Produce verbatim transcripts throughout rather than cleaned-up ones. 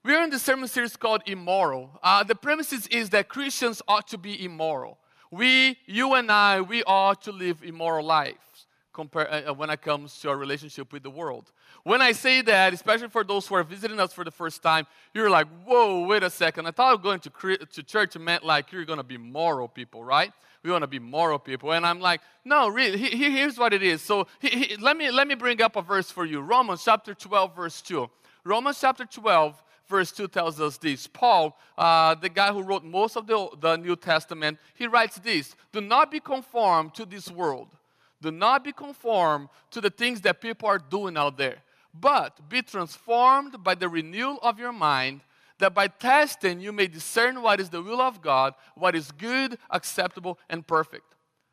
We're in the sermon series called Immoral. Uh, the premises is that Christians ought to be immoral. We, you and I, we ought to live immoral lives compare, uh, when it comes to our relationship with the world. When I say that, especially for those who are visiting us for the first time, you're like, whoa, wait a second. I thought going to, to church meant like you're going to be moral people, right? We want to be moral people. And I'm like, no, really, he, here's what it is. So he, he, let me let me bring up a verse for you. Romans chapter twelve, verse two. Romans chapter twelve, verse two tells us this. Paul, uh, the guy who wrote most of the, the New Testament, he writes this. Do not be conformed to this world. Do not be conformed to the things that people are doing out there. But be transformed by the renewal of your mind, that by testing you may discern what is the will of God, what is good, acceptable, and perfect.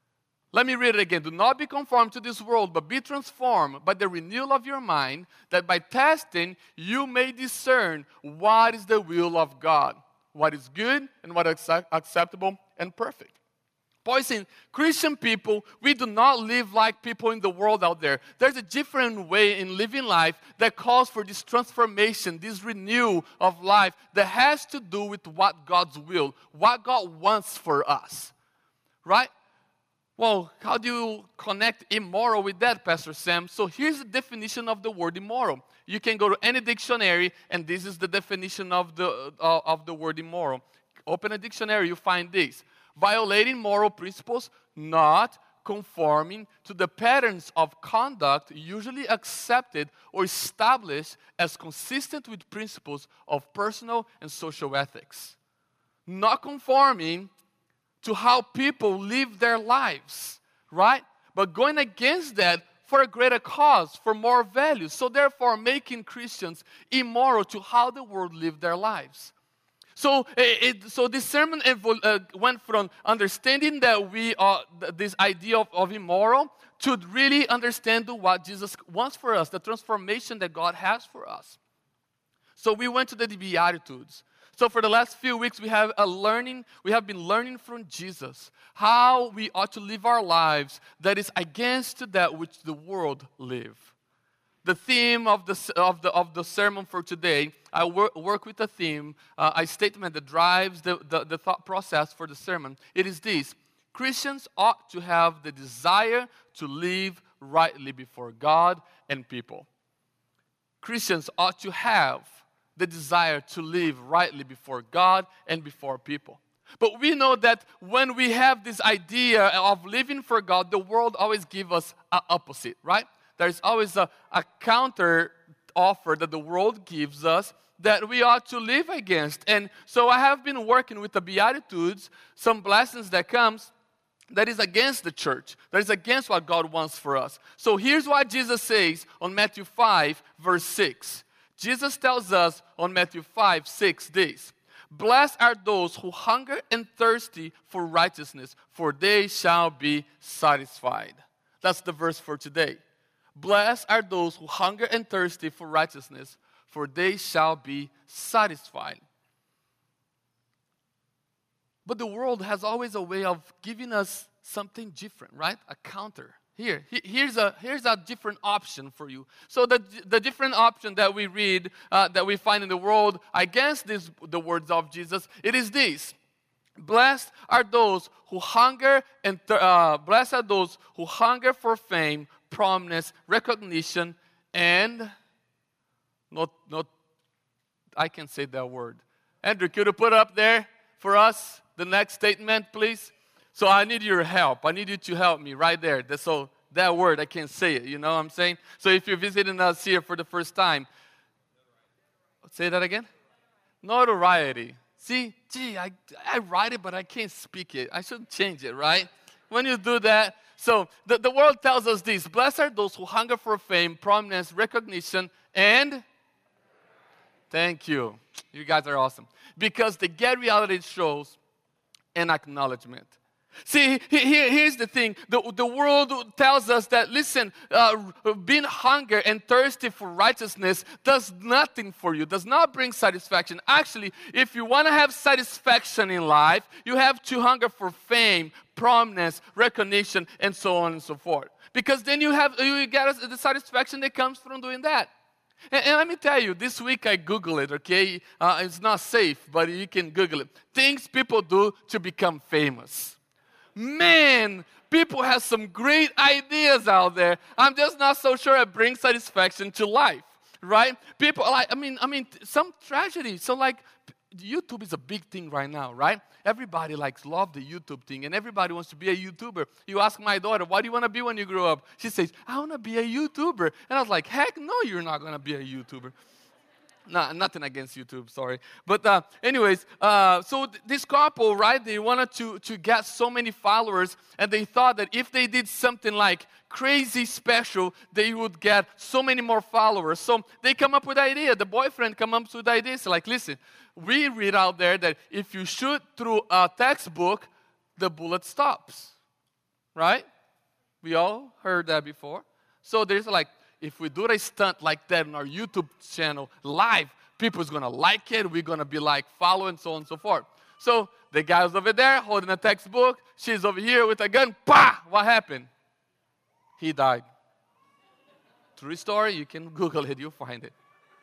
Let me read it again. Do not be conformed to this world, but be transformed by the renewal of your mind, that by testing you may discern what is the will of God, what is good, and what is acceptable and perfect. Paul is saying, Christian people, we do not live like people in the world out there. There's a different way in living life that calls for this transformation, this renewal of life that has to do with what God's will, what God wants for us, right? Well, how do you connect immoral with that, Pastor Sam? So here's the definition of the word immoral. You can go to any dictionary, and this is the definition of the, uh, of the word immoral. Open a dictionary, you find this. Violating moral principles, not conforming to the patterns of conduct usually accepted or established as consistent with principles of personal and social ethics. Not conforming to how people live their lives, right? But going against that for a greater cause, for more values. So therefore making Christians immoral to how the world live their lives. So, it, so this sermon evol- uh, went from understanding that we are th- this idea of, of immoral to really understand what Jesus wants for us, the transformation that God has for us. So we went to the Beatitudes. So for the last few weeks, we have a learning. We have been learning from Jesus how we ought to live our lives that is against that which the world live. The theme of the of the of the sermon for today, I work, work with a theme, uh, a statement that drives the, the the thought process for the sermon. It is this: Christians ought to have the desire to live rightly before God and people. Christians ought to have the desire to live rightly before God and before people. But we know that when we have this idea of living for God, the world always gives us an opposite, right? There's always a, a counter offer that the world gives us that we ought to live against. And so I have been working with the Beatitudes, some blessings that comes that is against the church, that is against what God wants for us. So here's what Jesus says on Matthew five, verse six. Jesus tells us on Matthew five, six this. Blessed are those who hunger and thirsty for righteousness, for they shall be satisfied. That's the verse for today. Blessed are those who hunger and thirsty for righteousness, for they shall be satisfied. But the world has always a way of giving us something different, right? A counter. Here, here's a here's a different option for you. So the the different option that we read, uh, that we find in the world against this, the words of Jesus, it is this. Blessed are those who hunger and th- uh, blessed are those who hunger for fame, prominence, recognition, and not not I can say that word. Andrew, could you put up there for us the next statement, please? So I need your help. I need you to help me right there. So that word, I can't say it. You know what I'm saying? So if you're visiting us here for the first time, say that again. Notoriety. See, gee, I, I write it, but I can't speak it. I should change it, right? When you do that, so the, the world tells us this. Blessed are those who hunger for fame, prominence, recognition, and thank you. You guys are awesome. Because they get reality shows and acknowledgement. See, here, here's the thing. The, the world tells us that, listen, uh, being hunger and thirsty for righteousness does nothing for you, does not bring satisfaction. Actually, if you want to have satisfaction in life, you have to hunger for fame, prominence, recognition, and so on and so forth. Because then you have you get the satisfaction that comes from doing that. And, and let me tell you, this week I Google it, okay? Uh, it's not safe, but you can Google it. Things people do to become famous. Man, people have some great ideas out there. I'm just not so sure it brings satisfaction to life, right? People like, I mean, I mean, some tragedy. So like, YouTube is a big thing right now, right? Everybody likes love the YouTube thing, and everybody wants to be a YouTuber. You ask my daughter, what do you want to be when you grow up? She says, I want to be a YouTuber. And I was like, heck no, you're not going to be a YouTuber. No, nothing against YouTube, sorry. But uh, anyways, uh, so th- this couple, right, they wanted to, to get so many followers, and they thought that if they did something like crazy special, they would get so many more followers. So they come up with the idea. The boyfriend come up with the idea. It's like, listen, we read out there that if you shoot through a textbook, the bullet stops, right? We all heard that before. So there's like, if we do a stunt like that on our YouTube channel live, people's going to like it. We're going to be like following, so on and so forth. So the guy's over there holding a textbook. She's over here with a gun. Bah! What happened? He died. True story. You can Google it. You'll find it.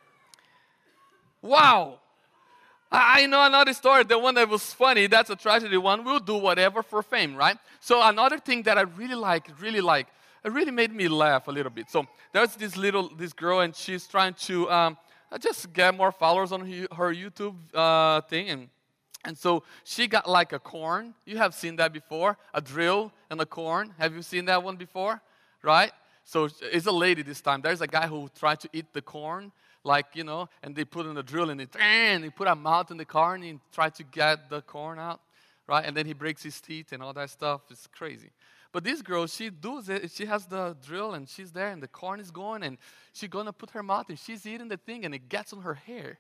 Wow. I know another story, the one that was funny. That's a tragedy one. We'll do whatever for fame, right? So another thing that I really like, really like, it really made me laugh a little bit. So there's this little, this girl, and she's trying to um, just get more followers on her YouTube uh, thing. And, and so she got like a corn. You have seen that before, a drill and a corn. Have you seen that one before? Right? So it's a lady this time. There's a guy who tried to eat the corn, like, you know, and they put in a drill and it, and he put a mouth in the corn and tried to get the corn out, right? And then he breaks his teeth and all that stuff. It's crazy. But this girl, she does it. She has the drill, and she's there, and the corn is going, and she's going to put her mouth, and she's eating the thing, and it gets on her hair.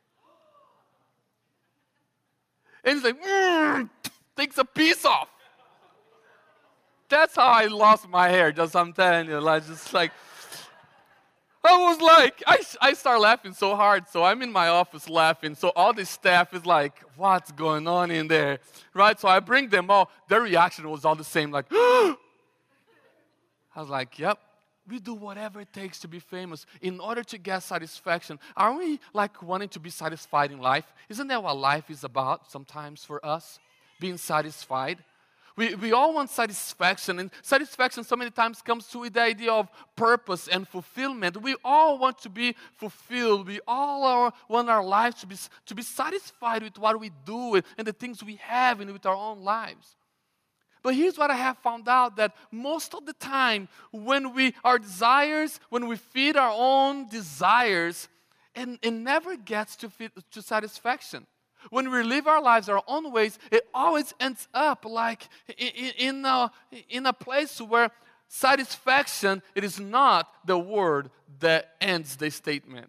And it's like, mm, takes a piece off. That's how I lost my hair, just I'm telling you. Like, just like, I was like, I, I start laughing so hard, so I'm in my office laughing, so all the staff is like, what's going on in there, right? So I bring them all. Their reaction was all the same, like, I was like, yep, we do whatever it takes to be famous in order to get satisfaction. Aren't we like wanting to be satisfied in life? Isn't that what life is about sometimes for us? Being satisfied. We, we all want satisfaction, and satisfaction so many times comes to with the idea of purpose and fulfillment. We all want to be fulfilled. We all are, want our lives to be, to be satisfied with what we do and, and the things we have and with our own lives. But here's what I have found out, that most of the time when we, our desires, when we feed our own desires, and it never gets to, fit, to satisfaction. When we live our lives our own ways, it always ends up like in, in, a, in a place where satisfaction, it is not the word that ends the statement.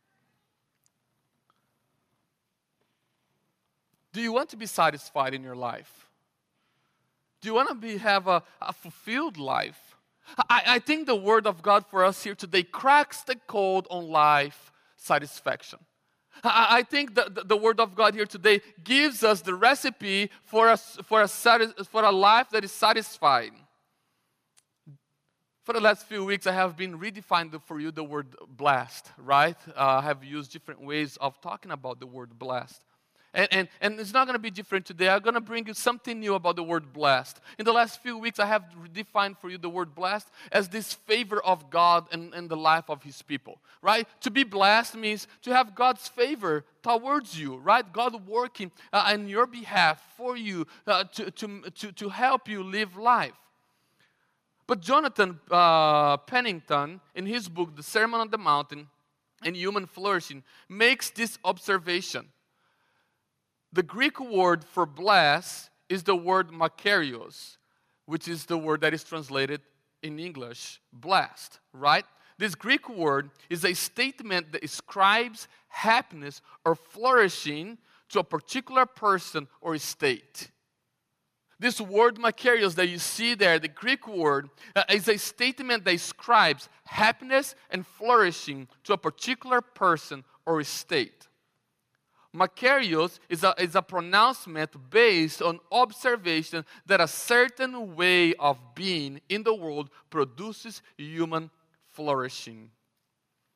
Do you want to be satisfied in your life? Do you want to be, have a, a fulfilled life? I, I think the word of God for us here today cracks the code on life satisfaction. I, I think the, the, the word of God here today gives us the recipe for a, for, a, for a life that is satisfied. For the last few weeks, I have been redefining for you the word blessed, right? Uh, I have used different ways of talking about the word blessed. And, and, and it's not going to be different today. I'm going to bring you something new about the word blessed. In the last few weeks, I have defined for you the word blessed as this favor of God in, in the life of His people, right? To be blessed means to have God's favor towards you, right? God working uh, on your behalf for you uh, to, to, to, to help you live life. But Jonathan uh, Pennington, in his book, The Sermon on the Mountain and Human Flourishing, makes this observation. The Greek word for bless is the word makarios, which is the word that is translated in English, blessed, right? This Greek word is a statement that describes happiness or flourishing to a particular person or state. This word makarios that you see there, the Greek word, uh, is a statement that describes happiness and flourishing to a particular person or state. Makarios is a, is a pronouncement based on observation that a certain way of being in the world produces human flourishing.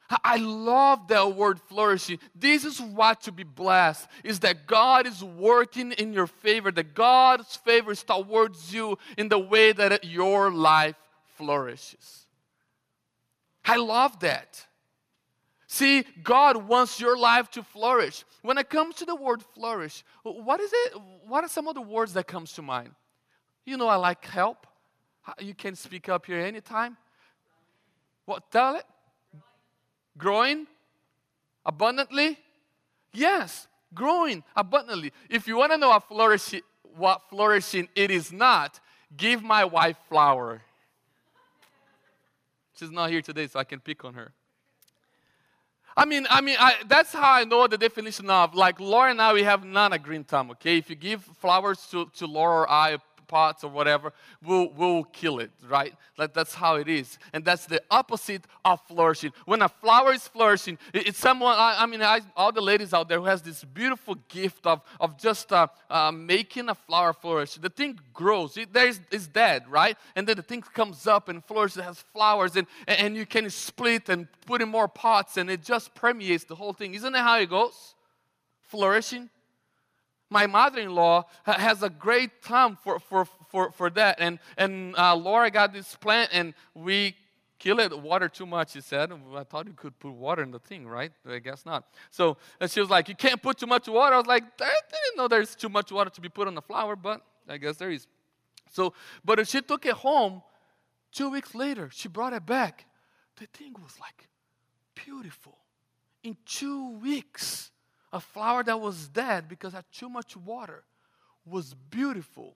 I love that word flourishing. This is what to be blessed, is that God is working in your favor, that God's favor is towards you in the way that your life flourishes. I love that. See, God wants your life to flourish. When it comes to the word flourish, what is it? What are some of the words that comes to mind? You know, I like help. You can speak up here anytime. What? Tell it. Growing abundantly? Yes, growing abundantly. If you want to know what flourishing, what flourishing it is not, give my wife flour. She's not here today, so I can pick on her. I mean, I mean, I, that's how I know the definition of, like, Laura and I, we have not a green thumb, okay? If you give flowers to, to Laura or I, pots or whatever, we'll, we'll kill it, right? Like, that's how it is. And that's the opposite of flourishing. When a flower is flourishing, it, it's someone, I, I mean, I, all the ladies out there who has this beautiful gift of, of just uh, uh, making a flower flourish. The thing grows. It, there is, it's dead, right? And then the thing comes up and flourishes, it has flowers, and, and you can split and put in more pots, and it just permeates the whole thing. Isn't that how it goes? Flourishing. My mother-in-law has a great time for, for, for, for that. And, and uh, Laura got this plant, and we kill it, water too much, she said. I thought you could put water in the thing, right? I guess not. So and she was like, you can't put too much water. I was like, I didn't know there's too much water to be put on the flower, but I guess there is. So, but she took it home. Two weeks later, she brought it back. The thing was like beautiful. In two weeks. A flower that was dead because it had too much water was beautiful.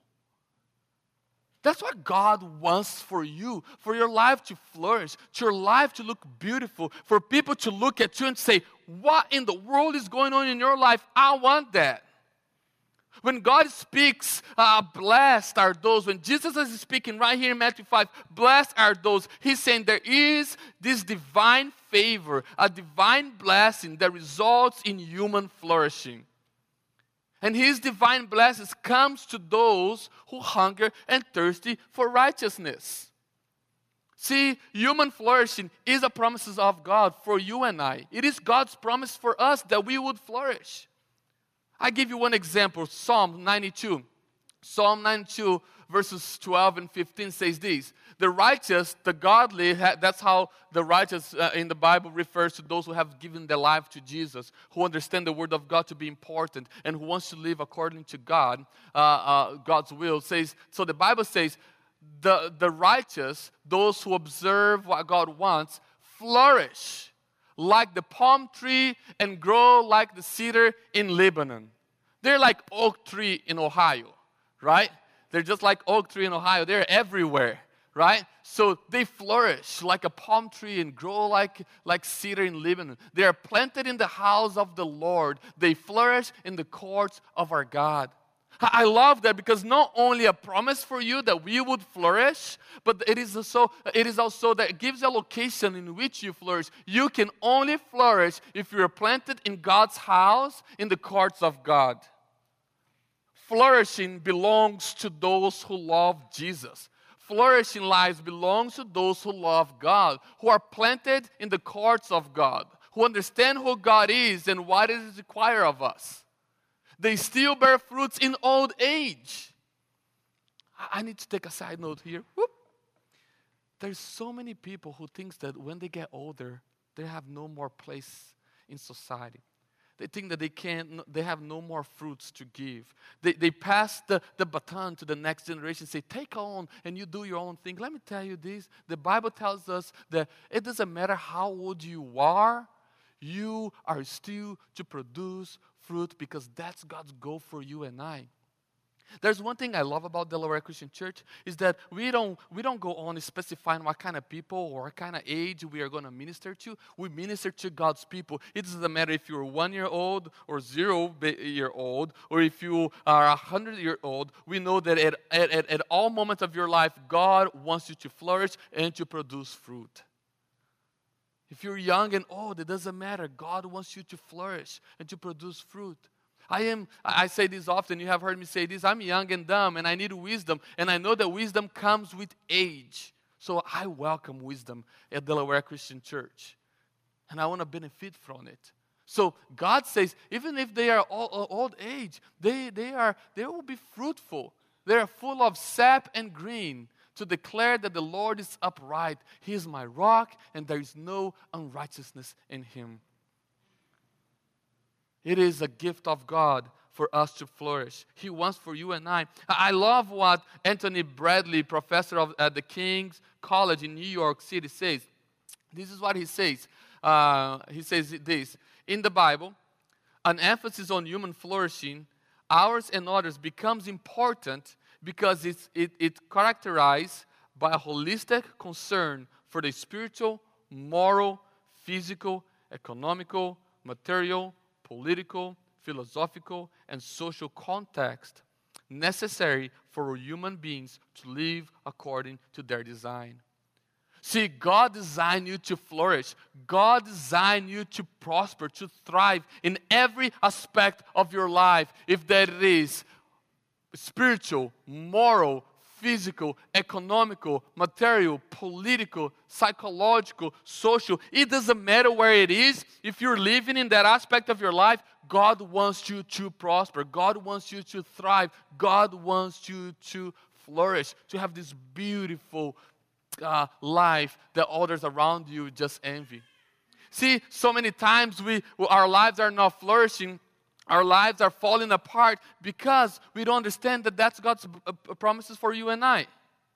That's what God wants for you, for your life to flourish, for your life to look beautiful, for people to look at you and say, what in the world is going on in your life? I want that. When God speaks, uh, blessed are those. When Jesus is speaking right here in Matthew five, blessed are those. He's saying there is this divine favor, a divine blessing that results in human flourishing. And His divine blessings comes to those who hunger and thirsty for righteousness. See, human flourishing is a promise of God for you and I. It is God's promise for us that we would flourish. I give you one example, Psalm ninety-two. Psalm ninety-two, verses twelve and fifteen says this. The righteous, the godly, that's how the righteous uh, in the Bible refers to those who have given their life to Jesus, who understand the Word of God to be important, and who wants to live according to God, uh, uh, God's will. Says so the Bible says, the, the righteous, those who observe what God wants, flourish like the palm tree and grow like the cedar in Lebanon. They're like oak tree in Ohio, right? They're just like oak tree in Ohio. They're everywhere, right? So they flourish like a palm tree and grow like, like cedar in Lebanon. They are planted in the house of the Lord. They flourish in the courts of our God. I love that because not only a promise for you that we would flourish, but it is also, it is also that it gives a location in which you flourish. You can only flourish if you are planted in God's house, in the courts of God. Flourishing belongs to those who love Jesus. Flourishing lives belongs to those who love God, who are planted in the courts of God, who understand who God is and what it is required of us. They still bear fruits in old age. I need to take a side note here. Whoop. There's so many people who think that when they get older, they have no more place in society. They think that they can't, they have no more fruits to give. They, they pass the, the baton to the next generation, say, take on and you do your own thing. Let me tell you this, the Bible tells us that it doesn't matter how old you are, you are still to produce fruit because that's God's goal for you and I. There's one thing I love about Delaware Christian Church is that we don't we don't go on specifying what kind of people or what kind of age we are going to minister to. We minister to God's people. It doesn't matter if you're one year old or zero year old or if you are a hundred year old. We know that at, at, at all moments of your life, God wants you to flourish and to produce fruit. If you're young and old, it doesn't matter. God wants you to flourish and to produce fruit. I am, I say this often, you have heard me say this, I'm young and dumb and I need wisdom. And I know that wisdom comes with age. So I welcome wisdom at Delaware Christian Church. and I want to benefit from it. So God says, even if they are all, old age, they, they, are, they will be fruitful. They are full of sap and green, to declare that the Lord is upright. He is my rock, and there is no unrighteousness in him. It is a gift of God for us to flourish. He wants for you and I. I love what Anthony Bradley, professor of, at the King's College in New York City, says. This is what he says. Uh, he says this. In the Bible, an emphasis on human flourishing, ours and others, becomes important because it's it, it characterized by a holistic concern for the spiritual, moral, physical, economical, material, political, philosophical, and social context necessary for human beings to live according to their design. See, God designed you to flourish. God designed you to prosper, to thrive in every aspect of your life. If that is spiritual, moral, physical, economical, material, political, psychological, social. It doesn't matter where it is. If you're living in that aspect of your life, God wants you to prosper. God wants you to thrive. God wants you to flourish, to have this beautiful uh, life that others around you just envy. See, so many times we our lives are not flourishing. Our lives are falling apart because we don't understand that that's God's promises for you and I.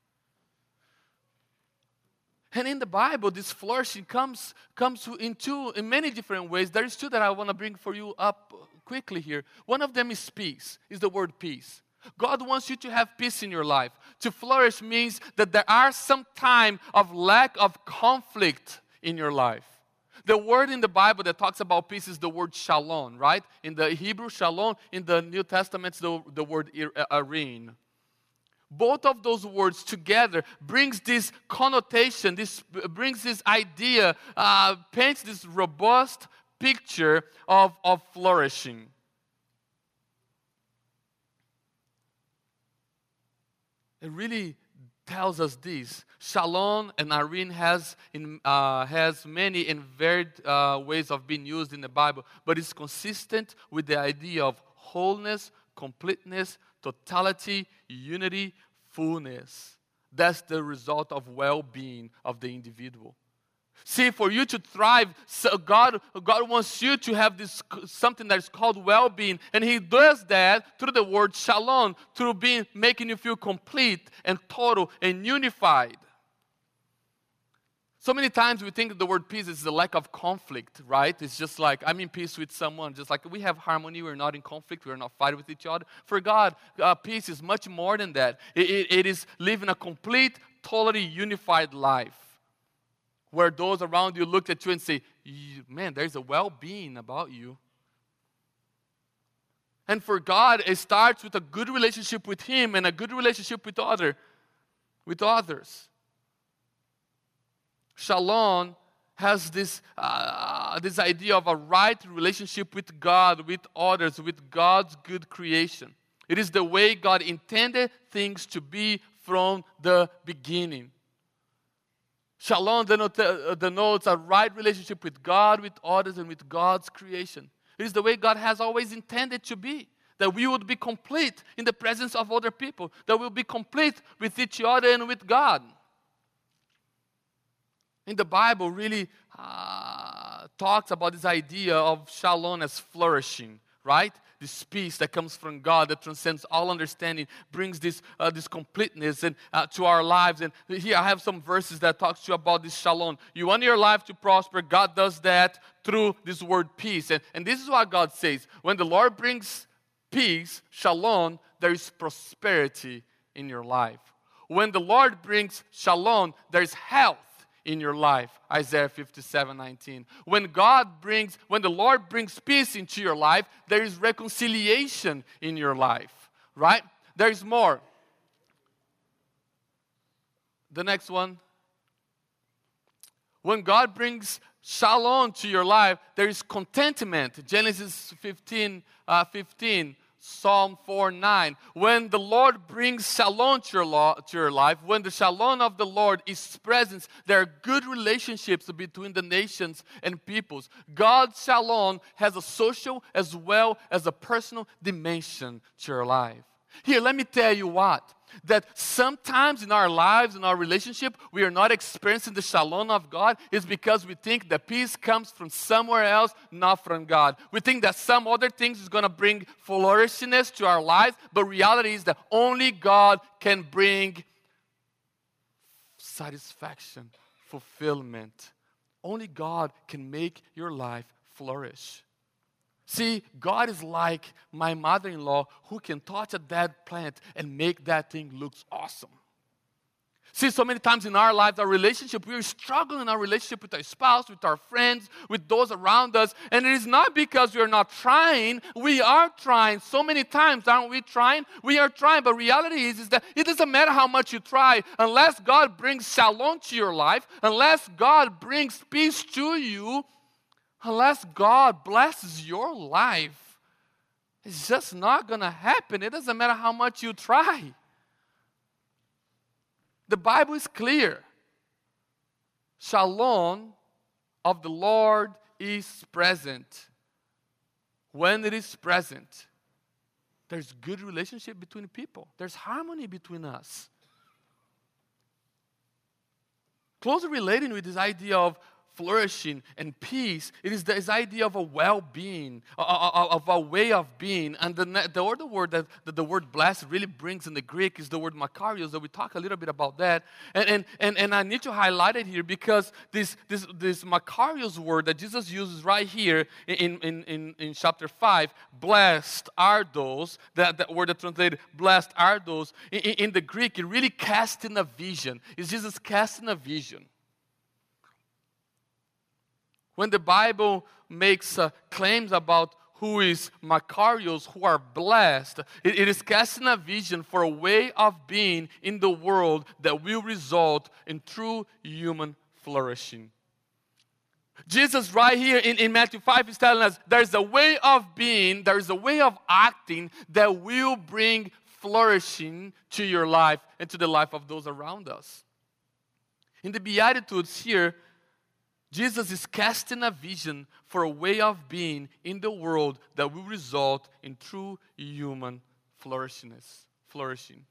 And in the Bible, this flourishing comes, comes in, two, in many different ways. There is two that I want to bring for you up quickly here. One of them is peace, is the word peace. God wants you to have peace in your life. To flourish means that there are some time of lack of conflict in your life. The word in the Bible that talks about peace is the word shalom, right? In the Hebrew, shalom. In the New Testament, it's the, the word irene. Both of those words together brings this connotation, this brings this idea, uh, paints this robust picture of, of flourishing. It really tells us this. Shalom and irene has in, uh, has many and varied uh, ways of being used in the Bible, but it's consistent with the idea of wholeness, completeness, totality, unity, fullness. That's the result of well-being of the individual. See, for you to thrive, so God, God wants you to have this something that is called well-being, and He does that through the word shalom, through being making you feel complete and total and unified. So many times we think the word peace is the lack of conflict, right? It's just like I'm in peace with someone, just like we have harmony, we're not in conflict, we're not fighting with each other. For God, uh, peace is much more than that. It, it, it is living a complete, totally unified life, where those around you look at you and say, man, there's a well-being about you. And for God, it starts with a good relationship with Him and a good relationship with other, with others. Shalom has this, uh, this idea of a right relationship with God, with others, with God's good creation. It is the way God intended things to be from the beginning. Shalom denotes a right relationship with God, with others, and with God's creation. It is the way God has always intended to be. That we would be complete in the presence of other people. That we'll be complete with each other and with God. In the Bible, really uh, talks about this idea of shalom as flourishing, right? This peace that comes from God that transcends all understanding, brings this uh, this completeness and uh, to our lives. And here I have some verses that talks to you about this shalom. You want your life to prosper, God does that through this word peace. And, and this is what God says. When the Lord brings peace, shalom, there is prosperity in your life. When the Lord brings shalom, there is health in your life. Isaiah fifty-seven nineteen. When God brings, when the Lord brings peace into your life, there is reconciliation in your life, right? There is more. The next one. When God brings shalom to your life, there is contentment. Genesis fifteen, uh, fifteen. Psalm four nine. When the Lord brings shalom to your, lo- to your life, when the shalom of the Lord is present, there are good relationships between the nations and peoples. God's shalom has a social as well as a personal dimension to your life. Here, let me tell you what. That sometimes in our lives, in our relationship, we are not experiencing the shalom of God is because we think that peace comes from somewhere else, not from God. We think that some other things is going to bring flourishiness to our lives, but reality is that only God can bring satisfaction, fulfillment. Only God can make your life flourish. See, God is like my mother-in-law who can touch a dead plant and make that thing look awesome. See, so many times in our lives, our relationship, we are struggling in our relationship with our spouse, with our friends, with those around us. And it is not because we are not trying. We are trying. So many times, aren't we trying? We are trying. But reality is, is that it doesn't matter how much you try. Unless God brings shalom to your life, unless God brings peace to you, unless God blesses your life, it's just not going to happen. It doesn't matter how much you try. The Bible is clear. Shalom of the Lord is present. When it is present, there's good relationship between people. There's harmony between us. Closely relating with this idea of flourishing and peace, it is this idea of a well-being, of a way of being. And the, the other word that, that the word blessed really brings in the Greek is the word makarios, that we talk a little bit about that. And, and, and, and I need to highlight it here because this, this, this makarios word that Jesus uses right here in, in, in, in chapter five, blessed are those, that, that word that translated blessed are those, in, in the Greek, it really casts in a vision. It's Jesus casting a vision. When the Bible makes uh, claims about who is Makarios, who are blessed, it, it is casting a vision for a way of being in the world that will result in true human flourishing. Jesus right here in, in Matthew five is telling us there's a way of being, there's a way of acting that will bring flourishing to your life and to the life of those around us. In the Beatitudes here, Jesus is casting a vision for a way of being in the world that will result in true human flourishingness, flourishing.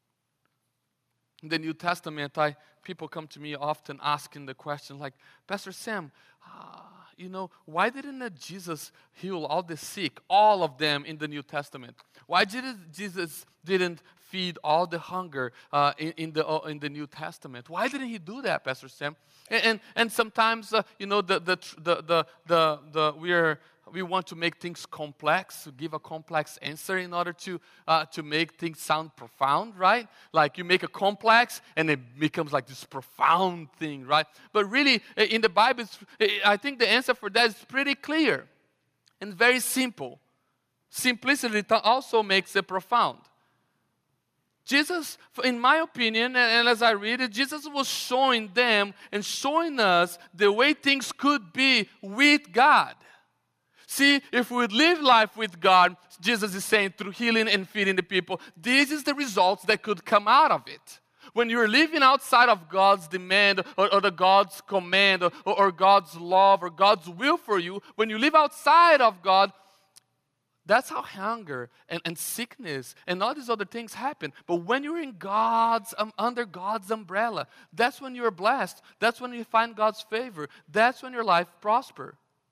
In the New Testament, I, people come to me often asking the question like, Pastor Sam, uh, you know, why didn't Jesus heal all the sick, all of them in the New Testament? Why did Jesus didn't feed all the hunger uh, in, in the uh, in the New Testament? Why didn't he do that, Pastor Sam? And and, and sometimes uh, you know the the the the the, the we are. We want to make things complex, to give a complex answer in order to uh, to make things sound profound, right? Like you make a complex and it becomes like this profound thing, right? But really, in the Bible, I think the answer for that is pretty clear and very simple. Simplicity also makes it profound. Jesus, in my opinion, and as I read it, Jesus was showing them and showing us the way things could be with God. See, if we would live life with God, Jesus is saying, through healing and feeding the people, this is the results that could come out of it. When you're living outside of God's demand or, or the God's command or, or God's love or God's will for you, when you live outside of God, that's how hunger and, and sickness and all these other things happen. But when you're in God's, um, under God's umbrella, that's when you're blessed. That's when you find God's favor. That's when your life prospers.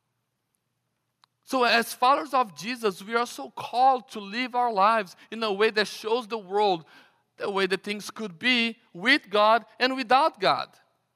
So as followers of Jesus, we are so called to live our lives in a way that shows the world the way that things could be with God and without God.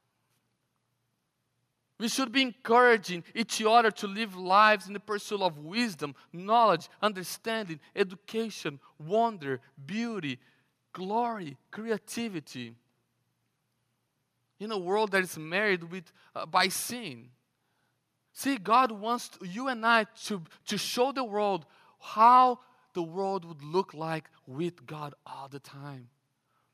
We should be encouraging each other to live lives in the pursuit of wisdom, knowledge, understanding, education, wonder, beauty, glory, creativity. In a world that is married with, uh, by sin. See, God wants you and I to, to show the world how the world would look like with God all the time.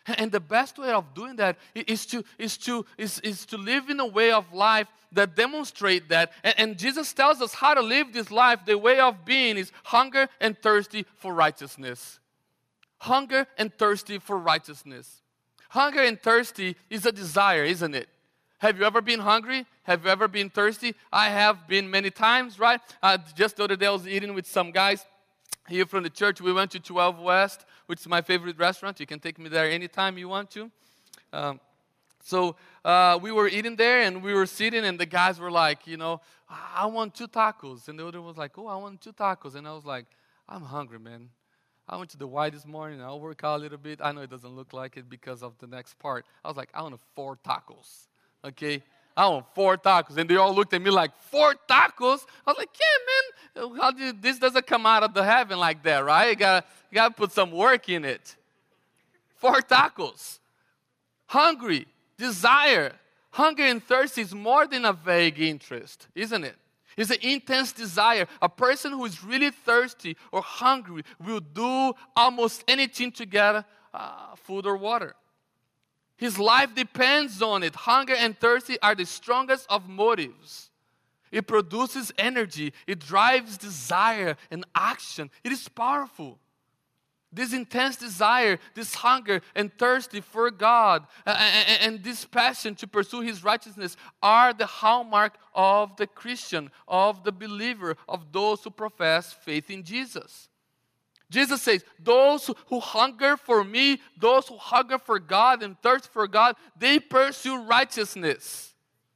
And the best way of doing that is to, is to, is, is to live in a way of life that demonstrate that. And, and Jesus tells us how to live this life. The way of being is hunger and thirsty for righteousness. Hunger and thirsty for righteousness. Hunger and thirsty is a desire, isn't it? Have you ever been hungry? Have you ever been thirsty? I have been many times, right? Uh, just the other day I was eating with some guys here from the church. We went to twelve West, which is my favorite restaurant. You can take me there anytime you want to. Um, so uh, we were eating there, and we were sitting, and the guys were like, you know, I want two tacos. And the other was like, oh, I want two tacos. And I was like, I'm hungry, man. I went to the Y this morning. I'll work out a little bit. I know it doesn't look like it because of the next part. I was like, I want four tacos, okay? I want four tacos. And they all looked at me like, four tacos? I was like, yeah, man, how do, this doesn't come out of the heaven like that, right? You got you gotta put some work in it. Four tacos. Hungry, desire. Hunger and thirst is more than a vague interest, isn't it? It's an intense desire. A person who is really thirsty or hungry will do almost anything to get uh, food or water. His life depends on it. Hunger and thirsty are the strongest of motives. It produces energy. It drives desire and action. It is powerful. This intense desire, this hunger and thirsty for God, uh, and, and this passion to pursue His righteousness are the hallmark of the Christian, of the believer, of those who profess faith in Jesus. Jesus says, those who, who hunger for me, those who hunger for God and thirst for God, they pursue righteousness.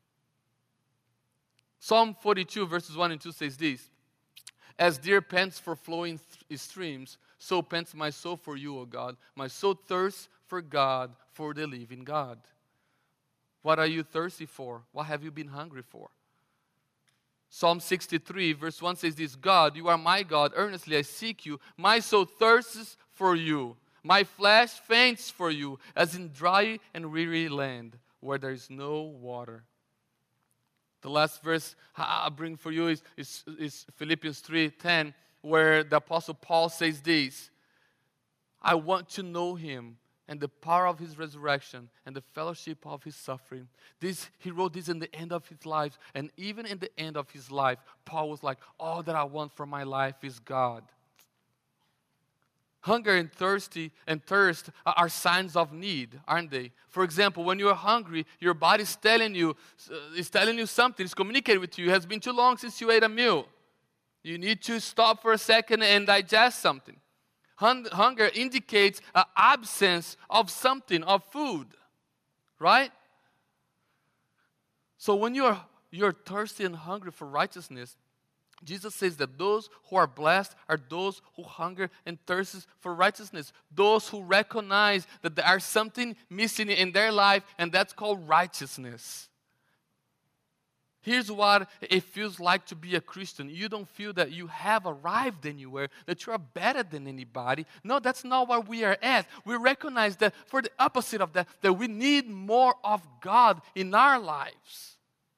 Psalm forty-two, verses one and two says this, as deer pants for flowing th- streams, so pants my soul for you, O God. My soul thirsts for God, for the living God. What are you thirsty for? What have you been hungry for? Psalm sixty-three, verse one says this, God, you are my God, earnestly I seek you. My soul thirsts for you. My flesh faints for you, as in dry and weary land, where there is no water. The last verse I bring for you is, is, is Philippians three ten, where the Apostle Paul says this, I want to know Him and the power of His resurrection and the fellowship of His suffering. This, he wrote this in the end of his life, and even in the end of his life, Paul was like, all that I want for my life is God. Hunger and thirsty and thirst are signs of need, aren't they? For example, when you are hungry, your body is telling you, uh, is telling you something, it's communicating with you. It has been too long since you ate a meal. You need to stop for a second and digest something. Hun- hunger indicates an absence of something, of food, right? So when you're, you're thirsty and hungry for righteousness, Jesus says that those who are blessed are those who hunger and thirst for righteousness. Those who recognize that there is something missing in their life, and that's called righteousness. Here's what it feels like to be a Christian. You don't feel that you have arrived anywhere, that you are better than anybody. No, that's not where we are at. We recognize that for the opposite of that, that we need more of God in our lives.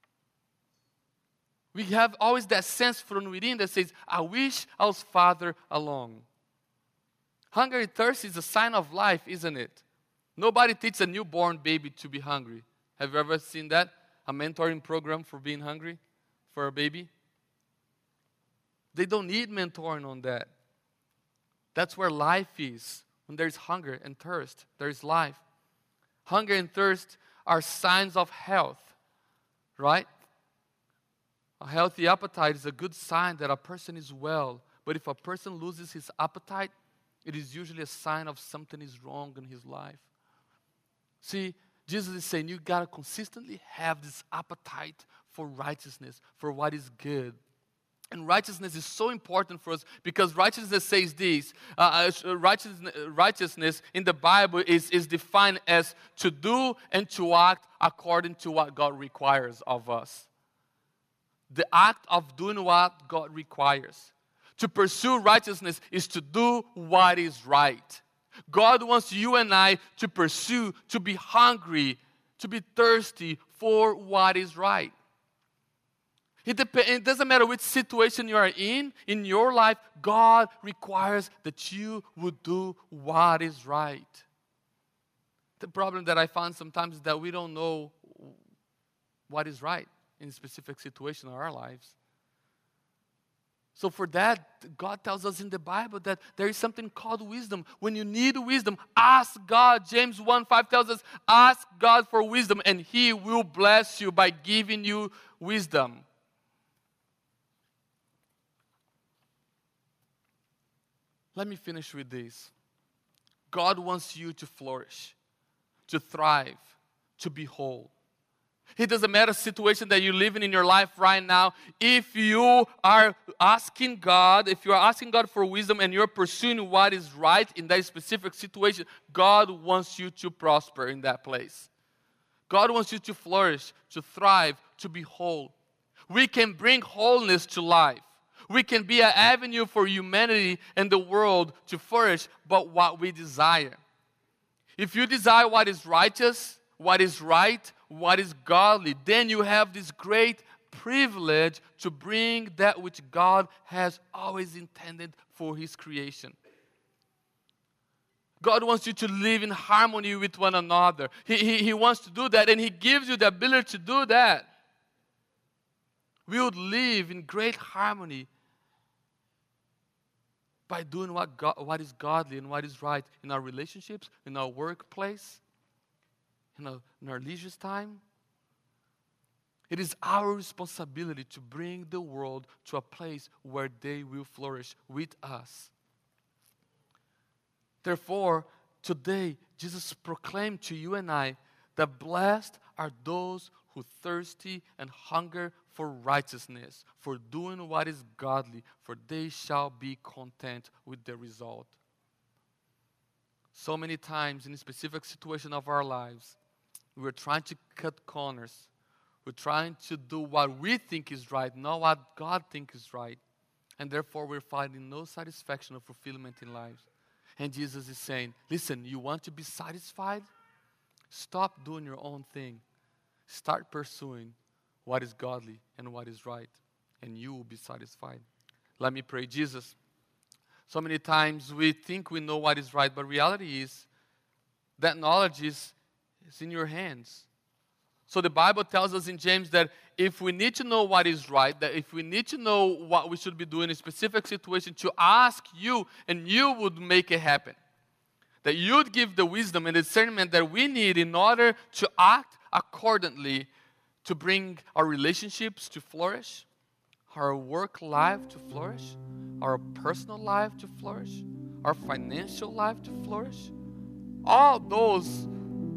We have always that sense from within that says, I wish I was farther along. Hunger and thirst is a sign of life, isn't it? Nobody teaches a newborn baby to be hungry. Have you ever seen that? A mentoring program for being hungry for a baby? They don't need mentoring on that. That's where life is. When there's hunger and thirst, there's life. Hunger and thirst are signs of health, right? A healthy appetite is a good sign that a person is well. But if a person loses his appetite, it is usually a sign of something is wrong in his life. See, Jesus is saying you got to consistently have this appetite for righteousness, for what is good. And righteousness is so important for us because righteousness says this. Uh, righteousness, righteousness in the Bible is, is defined as to do and to act according to what God requires of us. The act of doing what God requires. To pursue righteousness is to do what is right. God wants you and I to pursue, to be hungry, to be thirsty for what is right. It, dep- it doesn't matter which situation you are in, in your life, God requires that you would do what is right. The problem that I find sometimes is that we don't know what is right in a specific situation in our lives. So for that, God tells us in the Bible that there is something called wisdom. When you need wisdom, ask God. James one five tells us, ask God for wisdom, and He will bless you by giving you wisdom. Let me finish with this. God wants you to flourish, to thrive, to be whole. It doesn't matter the situation that you're living in your life right now. If you are asking God, if you are asking God for wisdom and you're pursuing what is right in that specific situation, God wants you to prosper in that place. God wants you to flourish, to thrive, to be whole. We can bring wholeness to life. We can be an avenue for humanity and the world to flourish, but what we desire. If you desire what is righteous, what is right, what is godly, then you have this great privilege to bring that which God has always intended for His creation. God wants you to live in harmony with one another. He, he, he wants to do that, and He gives you the ability to do that. We would live in great harmony by doing what, God, what is godly and what is right in our relationships, in our workplace, in our, in our leisure time. It is our responsibility to bring the world to a place where they will flourish with us. Therefore, today, Jesus proclaimed to you and I that blessed are those who thirsty and hunger for righteousness, for doing what is godly, for they shall be content with the result. So many times in a specific situation of our lives, we're trying to cut corners. We're trying to do what we think is right, not what God thinks is right. And therefore, we're finding no satisfaction or fulfillment in life. And Jesus is saying, listen, you want to be satisfied? Stop doing your own thing. Start pursuing what is godly and what is right, and you will be satisfied. Let me pray. Jesus, so many times we think we know what is right, but reality is that knowledge is, is in your hands. So the Bible tells us in James that if we need to know what is right, that if we need to know what we should be doing in a specific situation, to ask you, and you would make it happen. That you'd give the wisdom and discernment that we need in order to act accordingly to bring our relationships to flourish, our work life to flourish, our personal life to flourish, our financial life to flourish. All those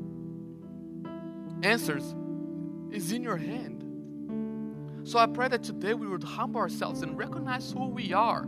answers is in your hand. So I pray that today we would humble ourselves and recognize who we are.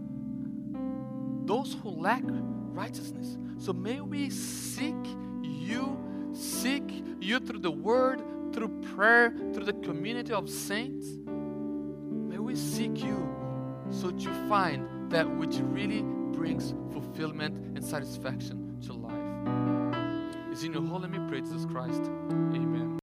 Those who lack righteousness. So may we seek you, seek you through the word, through prayer, through the community of saints. May we seek you so to find that which really brings fulfillment and satisfaction to life. It's in your holy name we pray, Jesus Christ. Amen.